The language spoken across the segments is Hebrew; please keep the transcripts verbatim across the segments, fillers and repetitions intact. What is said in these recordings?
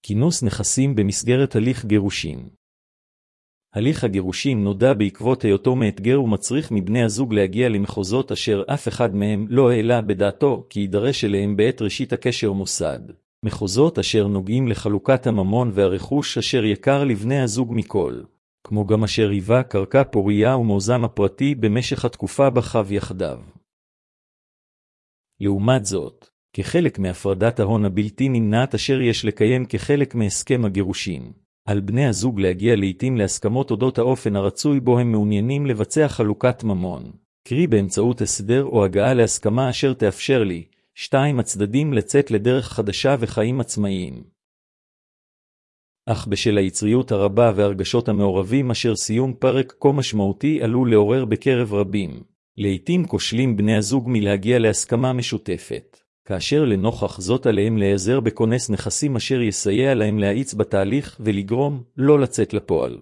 כינוס נכסים במסגרת הליך גירושין. הליך הגירושין נודע בעקבות היותו מאתגר ומצריך מבני הזוג להגיע למחוזות אשר אף אחד מהם לא העלה בדעתו כי יידרש אליהם בעת ראשית הקשר מוסד. מחוזות אשר נוגעים לחלוקת הממון והרכוש אשר יקר לבני הזוג מכל, כמו גם אשר היווה קרקע פוריה ומעוזם הפרטי במשך התקופה בה חב יחדיו. לעומת זאת, כחלק מהפרדת ההון הבלתי נמנעת אשר יש לקיים כחלק מהסכם הגירושין, על בני הזוג להגיע לעתים להסכמות אודות האופן הרצוי בו הם מעוניינים לבצע חלוקת ממון, קרי באמצעות הסדר או הגעה להסכמה אשר תאפשר לי, שתיים הצדדים לצאת לדרך חדשה וחיים עצמאיים. אך בשל היצריות הרבה והרגשות המעורבים אשר סיום פרק כה משמעותי עלול לעורר בקרב רבים, לעתים כושלים בני הזוג מלהגיע להסכמה משותפת, כאשר לנוכח זאת עליהם להיעזר בכונס נכסים אשר יסייע להם להאיץ בתהליך ולגרום לא לצאת לפועל.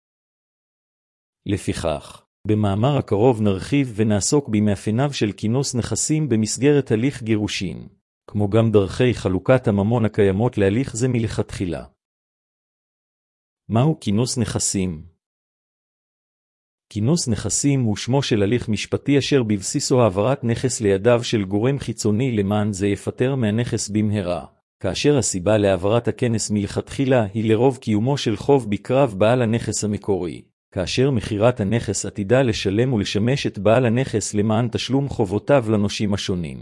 לפיכך, במאמר הקרוב נרחיב ונעסוק במאפייניו של כינוס נכסים במסגרת הליך גירושין, כמו גם דרכי חלוקת הממון הקיימות להליך זה מלכתחילה. מהו כינוס נכסים? כינוס נכסים הוא שמו של הליך משפטי אשר בבסיסו העברת נכס לידיו של גורם חיצוני למען זה יפטר מהנכס במהרה, כאשר הסיבה להעברת הכנס מלכתחילה היא לרוב קיומו של חוב בקרב בעל הנכס המקורי, כאשר מחירת הנכס עתידה לשלם ולשמש את בעל הנכס למען תשלום חובותיו לנושים השונים.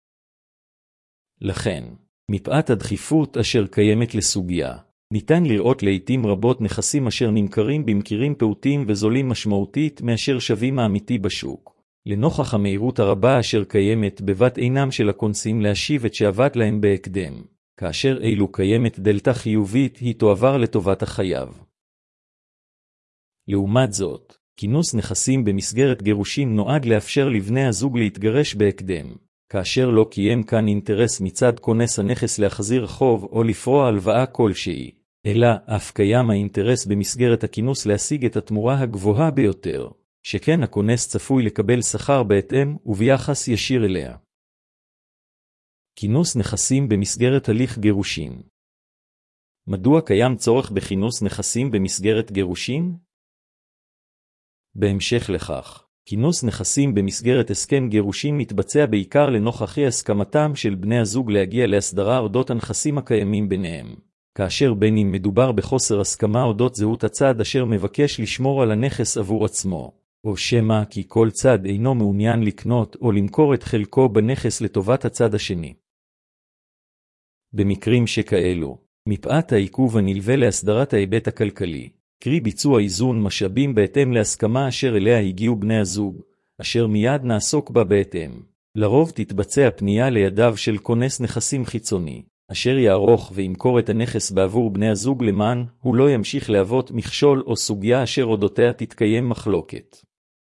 לכן, מפאת הדחיפות אשר קיימת לסוגיה, ניתן לראות לעתים רבות נכסים אשר נמכרים במחירים פעוטים וזולים משמעותית מאשר שווים האמיתי בשוק, לנוכח המהירות הרבה אשר קיימת בבת עינם של הקונסים להשיב את שאבד להם בהקדם, כאשר אילו קיימת דלתה חיובית היא תועבר לטובת החייב. לעומת זאת, כינוס נכסים במסגרת גירושין נועד לאפשר לבני הזוג להתגרש בהקדם, כאשר לא קיים כאן אינטרס מצד כונס הנכס להחזיר חוב או לפרוע הלוואה כלשהי, אלא אף קיים האינטרס במסגרת הכינוס להשיג את התמורה הגבוהה ביותר, שכן הכונס צפוי לקבל שכר בהתאם וביחס ישיר אליה. כינוס נכסים במסגרת הליך גירושין. מדוע קיים צורך בכינוס נכסים במסגרת גירושין? בהמשך לכך, כינוס נכסים במסגרת הסכם גירושין מתבצע בעיקר לנוכח הסכמתם של בני הזוג להגיע להסדרה אודות הנכסים הקיימים ביניהם, כאשר בין אם מדובר בחוסר הסכמה אודות זהות הצד אשר מבקש לשמור על הנכס עבור עצמו, או שמא כי כל צד אינו מעוניין לקנות או למכור את חלקו בנכס לטובת הצד השני. במקרים שכאלו, מפאת העיכוב הנלווה להסדרת ההיבט הכלכלי, קרי ביצוע איזון משאבים בהתאם להסכמה אשר אליה הגיעו בני הזוג, אשר מיד נעסוק בה בהתאם. לרוב תתבצע פנייה לידיו של כונס נכסים חיצוני, אשר יערוך וימכור את הנכס בעבור בני הזוג למען הוא לא ימשיך להוות מכשול או סוגיה אשר אודותיה תתקיים מחלוקת.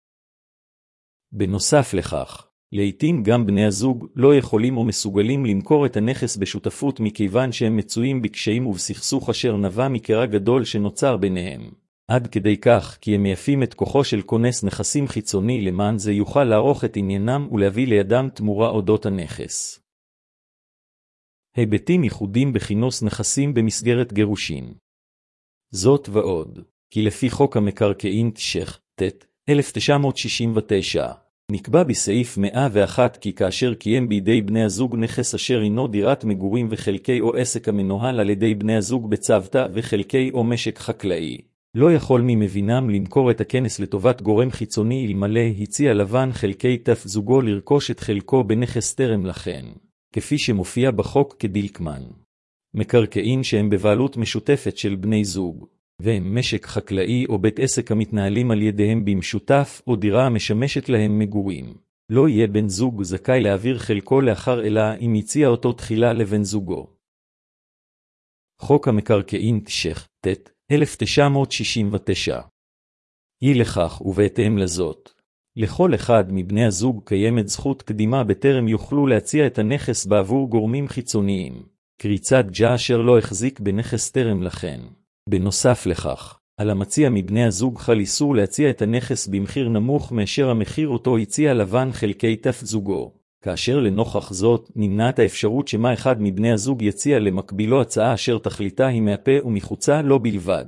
בנוסף לכך, לעתים גם בני הזוג לא יכולים או מסוגלים למכור את הנכס בשותפות מכיוון שהם מצויים בקשיים ובסכסוך אשר נבע מקרע גדול שנוצר ביניהם, עד כדי כך כי הם מייפים את כוחו של כונס נכסים חיצוני למען זה יוכל לערוך את עניינם ולהביא לידם תמורה אודות הנכס. היבטים ייחודיים בכינוס נכסים במסגרת גירושין. זאת ועוד, כי לפי חוק המקרקעין תש"ח, ט. אלף תשע מאות שישים ותשע, נקבע בסעיף מאה ואחת כי כאשר קיים בידי בני הזוג נכס אשר אינו דירת מגורים וחלקי או עסק המנוהל על ידי בני הזוג בצוותא וחלקי או משק חקלאי, לא יכול מי מבינם למכור את הכנס לטובת גורם חיצוני אלמלא הציע לבן חלקי תף זוגו לרכוש את חלקו בנכס טרם לכן, כפי שמופיע בחוק כדלקמן. מקרקעין שהם בבעלות משותפת של בני זוג, והם משק חקלאי או בית עסק המתנהלים על ידיהם במשותף או דירה המשמשת להם מגורים. לא יהיה בן זוג זכאי להעביר חלקו לאחר אלא אם הציע אותו תחילה לבן זוגו. חוק המקרקעין תש"ח, ט. אלף תשע מאות שישים ותשע. אי לכך ובהתאם לזאת, לכל אחד מבני הזוג קיימת זכות קדימה בטרם יוכלו להציע את הנכס בעבור גורמים חיצוניים, קרי צד ג' אשר לא החזיק בנכס טרם לכן. בנוסף לכך, על המציע מבני הזוג חל איסור להציע את הנכס במחיר נמוך מאשר המחיר אותו הציע לבן חלקי תף זוגו, כאשר לנוכח זאת נמנעת האפשרות שמה אחד מבני הזוג יציע למקבילו הצעה אשר תכליתה היא מהפה ומחוצה לו בלבד.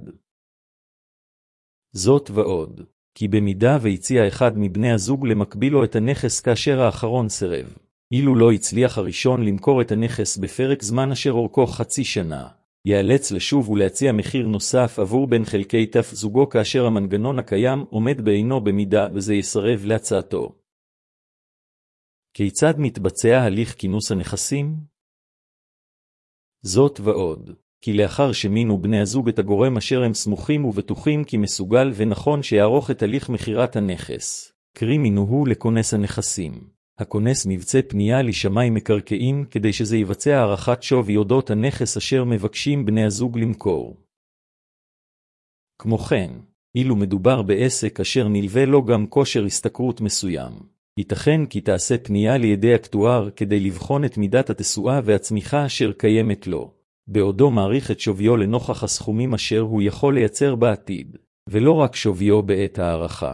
זאת ועוד, כי במידה והציע אחד מבני הזוג למקבילו את הנכס כאשר האחרון סירב, אילו לא הצליח הראשון למכור את הנכס בפרק זמן אשר אורכו חצי שנה, ייאלץ לשוב ולהציע מחיר נוסף עבור בין חלקי תף זוגו כאשר המנגנון הקיים עומד בעינו במידה וזה יסרב להצעתו. כיצד מתבצע הליך כינוס הנכסים? זאת ועוד, כי לאחר שמינו בני הזוג את הגורם אשר הם סמוכים ובטוחים כי מסוגל ונכון שיערוך את הליך מחירת הנכס, קרי מינוהו לכונס הנכסים. הכונס מבצע פנייה לשמאי מקרקעין כדי שזה יבצע הערכת שווי אודות הנכס אשר מבקשים בני הזוג למכור. כמו כן, אילו מדובר בעסק אשר נלווה לו גם כושר השתכרות מסוים, ייתכן כי תעשה פנייה לידי אקטואר כדי לבחון את מידת התשואה והצמיחה אשר קיימת לו, בעודו מעריך את שוויו לנוכח הסכומים אשר הוא יכול לייצר בעתיד, ולא רק שוויו בעת הערכה.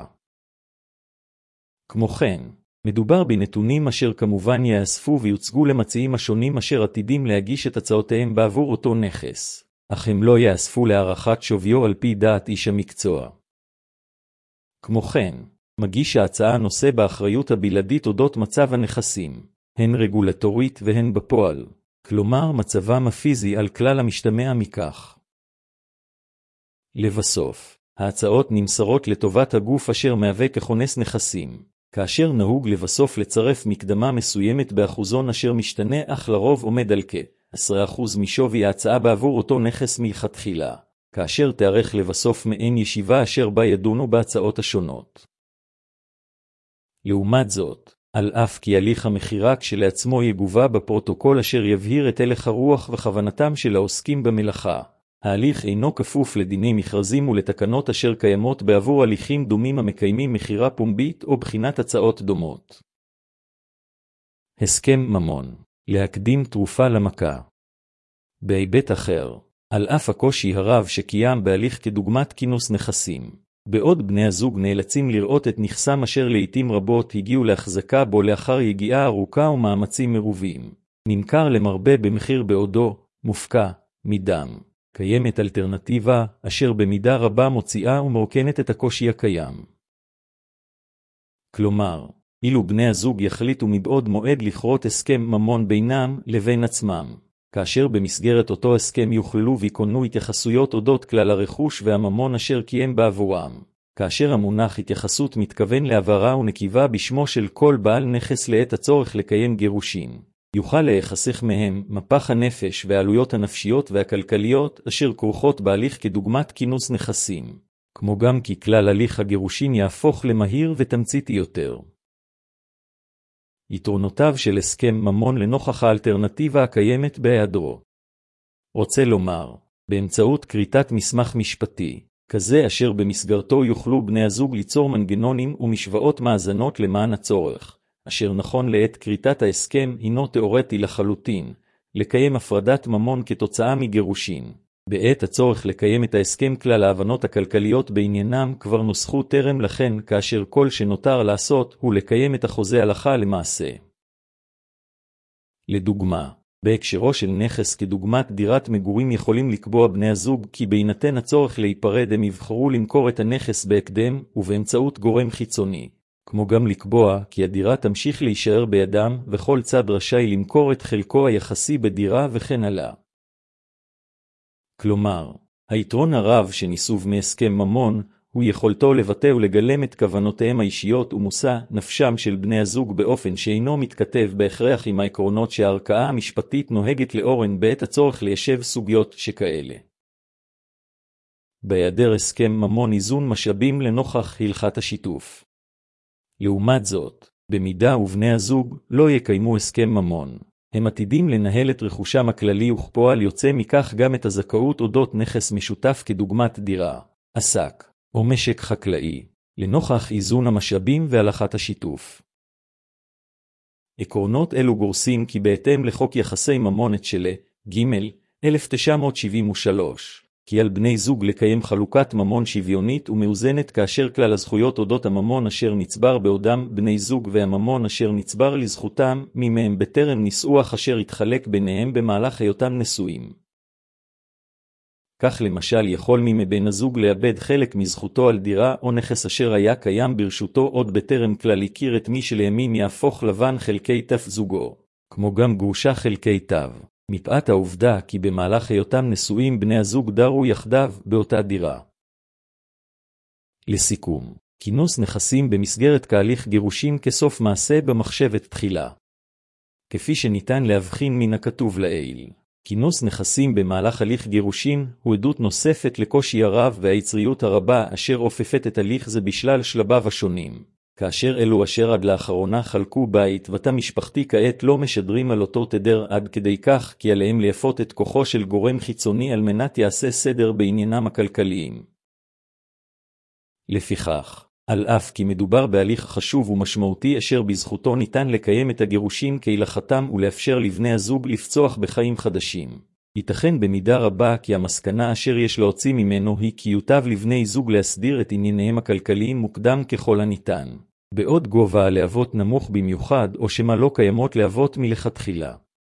כמו כן, מדובר בנתונים אשר כמובן יאספו ויוצגו למציעים השונים אשר עתידים להגיש את הצעותיהם בעבור אותו נכס, אך הם לא יאספו להערכת שוויו על פי דעת איש המקצוע. כמו כן, מגיש ההצעה נושא באחריות הבלעדית אודות מצב הנכסים, הן רגולטורית והן בפועל, כלומר מצבם הפיזי על כלל המשתמע מכך. לבסוף, ההצעות נמסרות לטובת הגוף אשר מהווה ככונס נכסים, כאשר נהוג לבסוף לצרף מקדמה מסוימת באחוזון אשר משתנה אך לרוב עומד על כ-עשרה אחוז משווי ההצעה בעבור אותו נכס מלכתחילה, כאשר תארך לבסוף מעין ישיבה אשר בה ידונו בהצעות השונות. לעומת זאת, על אף כי הליך המחירה כשלעצמו יגובה בפרוטוקול אשר יבהיר את הלך הרוח וכוונתם של העוסקים במלאכה, ההליך אינו כפוף לדיני מכרזים ולתקנות אשר קיימות בעבור הליכים דומים המקיימים מחירה פומבית או בחינת הצעות דומות. הסכם ממון, להקדים תרופה למכה. בהיבט אחר, על אף הקושי הרב שקיים בהליך כדוגמת כינוס נכסים, בעוד בני הזוג נאלצים לראות את נכסם אשר לעתים רבות הגיעו להחזקה בו לאחר יגיעה ארוכה ומאמצים מרובים, נמכר למרבה במחיר בעודו מופקע מדם. קיימת אלטרנטיבה אשר במידה רבה מוציאה ומרוקנת את הקושי הקיים. כלומר, אילו בני הזוג יחליטו מבעוד מועד לכרות הסכם ממון בינם לבין עצמם, כאשר במסגרת אותו הסכם יוכללו ויקונו התייחסויות אודות כלל הרכוש והממון אשר קיים בעבורם, כאשר המונח התייחסות מתכוון להעברה ונקיבה בשמו של כל בעל נכס לעת הצורך לקיים גירושין, יוכל להיחסך מהם מפח הנפש והעלויות הנפשיות והכלכליות אשר כרוכות בהליך כדוגמת כינוס נכסים, כמו גם כי כלל הליך הגירושין יהפוך למהיר ותמציתי יותר. יתרונותיו של הסכם ממון לנוכח האלטרנטיבה הקיימת בהיעדרו. רוצה לומר, באמצעות כריתת מסמך משפטי, כזה אשר במסגרתו יוכלו בני הזוג ליצור מנגנונים ומשוואות מאזנות למען הצורך, אשר נכון לעת כריתת ההסכם הינו תיאורטי לחלוטין, לקיים הפרדת ממון כתוצאה מגירושין. בעת הצורך לקיים את ההסכם כלל ההבנות הכלכליות בעניינם כבר נוסחו טרם לכן, כאשר כל שנותר לעשות הוא לקיים את החוזה הלכה למעשה. לדוגמה, בהקשרו של נכס כדוגמת דירת מגורים יכולים לקבוע בני הזוג כי בהינתן הצורך להיפרד הם יבחרו למכור את הנכס בהקדם ובאמצעות גורם חיצוני, כמו גם לקבוע כי הדירה תמשיך להישאר בידם וכל צד רשאי למכור את חלקו היחסי בדירה וכן הלאה. כלומר, היתרון הרב שניסוב מהסכם ממון הוא יכולתו לבטא ולגלם את כוונותיהם האישיות ומושא נפשם של בני הזוג באופן שאינו מתכתב בהכרח עם העקרונות שהערכאה המשפטית נוהגת לאורן בעת הצורך ליישב סוגיות שכאלה. בהיעדר הסכם ממון איזון משאבים לנוכח הלכת השיתוף. לעומת זאת, במידה ובני הזוג לא יקיימו הסכם ממון, הם עתידים לנהל את רכושם הכללי וכפועל יוצא מכך גם את הזכאות אודות נכס משותף כדוגמת דירה, עסק או משק חקלאי, לנוכח איזון המשאבים והלכת השיתוף. עקרונות אלו גורסים כי בהתאם לחוק יחסי ממונת של ג' אלף תשע מאות שבעים ושלוש, כי על בני זוג לקיים חלוקת ממון שוויונית ומאוזנת כאשר כלל הזכויות אודות הממון אשר נצבר בעודם בני זוג והממון אשר נצבר לזכותם ממהם בטרם נישואך אשר יתחלק ביניהם במהלך היותם נשואים. כך למשל יכול מי מבן הזוג לאבד חלק מזכותו על דירה או נכס אשר היה קיים ברשותו עוד בטרם כלל הכיר את מי שלימים יהפוך לבן חלקי תף זוגו, כמו גם גרושה חלקי תו. מפאת העובדה כי במהלך היותם נשואים בני הזוג דרו יחדיו באותה דירה. לסיכום, כינוס נכסים במסגרת תהליך גירושין כסוף מעשה במחשבת תחילה. כפי שניתן להבחין מן הכתוב לעיל, כינוס נכסים במהלך הליך גירושין הוא עדות נוספת לקושי הרב והיצריות הרבה אשר אופפת את הליך זה בשלל שלביו השונים. כאשר אלו אשר עד לאחרונה חלקו בית ותא משפחתי כעת לא משדרים על אותו תדר עד כדי כך כי עליהם ליפות את כוחו של גורם חיצוני על מנת יעשה סדר בעניינם הכלכליים. לפיכך, על אף כי מדובר בהליך חשוב ומשמעותי אשר בזכותו ניתן לקיים את הגירושין כהלכתם ולאפשר לבני הזוג לפצוח בחיים חדשים, ייתכן במידה רבה כי המסקנה אשר יש להוציא ממנו היא כי יוטב לבני זוג להסדיר את ענייניהם הכלכליים מוקדם ככל הניתן, בעוד גובה הלהבות נמוך במיוחד או שמה לא קיימות להבות מלכתחילה.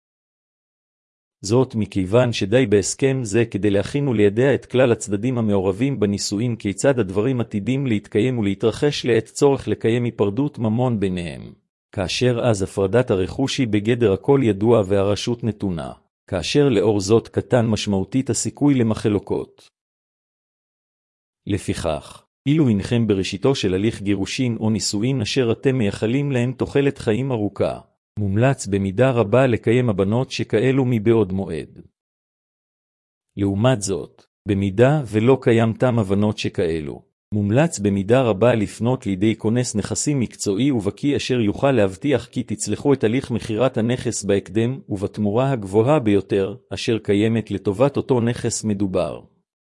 זאת מכיוון שדי בהסכם זה כדי להכין וליידע את כלל הצדדים המעורבים בנישואין כיצד הדברים עתידים להתקיים ולהתרחש לעת צורך לקיים היפרדות ממון ביניהם, כאשר אז הפרדת הרכוש היא בגדר הכל ידוע והרשות נתונה, כאשר לאור זאת קטן משמעותית הסיכוי למחלוקות. לפיכך, אילו אינכם בראשיתו של הליך גירושין או נישואין אשר אתם מייחלים להם תוחלת חיים ארוכה, מומלץ במידה רבה לקיים הבנות שכאלו מבעוד מועד. לעומת זאת, במידה ולא קיימתם הבנות שכאלו, מומלץ במידה רבה לפנות לידי כונס נכסים מקצועי ובקי אשר יוכל להבטיח כי תצלחו את הליך מחירת הנכס בהקדם ובתמורה הגבוהה ביותר אשר קיימת לטובת אותו נכס מדובר.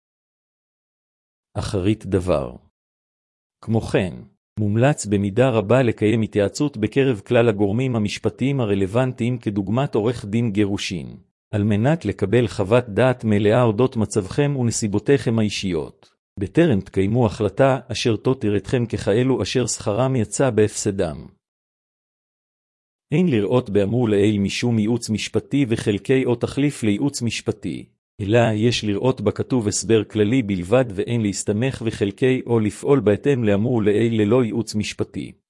אחרית דבר. כמו כן, מומלץ במידה רבה לקיים התייעצות בקרב כלל הגורמים המשפטיים הרלוונטיים כדוגמת עורך דין גירושין, על מנת לקבל חוות דעת מלאה אודות מצבכם ונסיבותיכם האישיות, בטרם תקיימו החלטה אשר תותיר אתכם ככאלו אשר שכרם יצא בהפסדם. אין לראות באמור לעיל משום ייעוץ משפטי וחלקי או תחליף לייעוץ משפטי, אלא יש לראות בכתוב הסבר כללי בלבד ואין להסתמך וחלקי או לפעול בהתאם לאמור לעיל ללא ייעוץ משפטי.